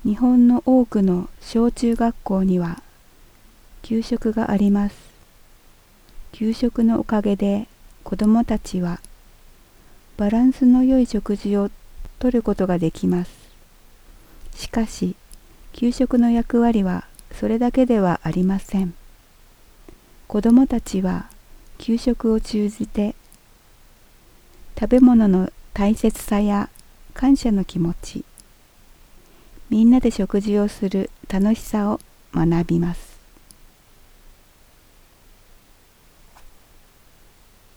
日本の多くの小中学校には給食があります。給食のおかげで子どもたちはバランスの良い食事をとることができます。しかし、給食の役割はそれだけではありません。子どもたちは給食を通じて食べ物の大切さや感謝の気持ち、みんなで食事をする楽しさを学びます。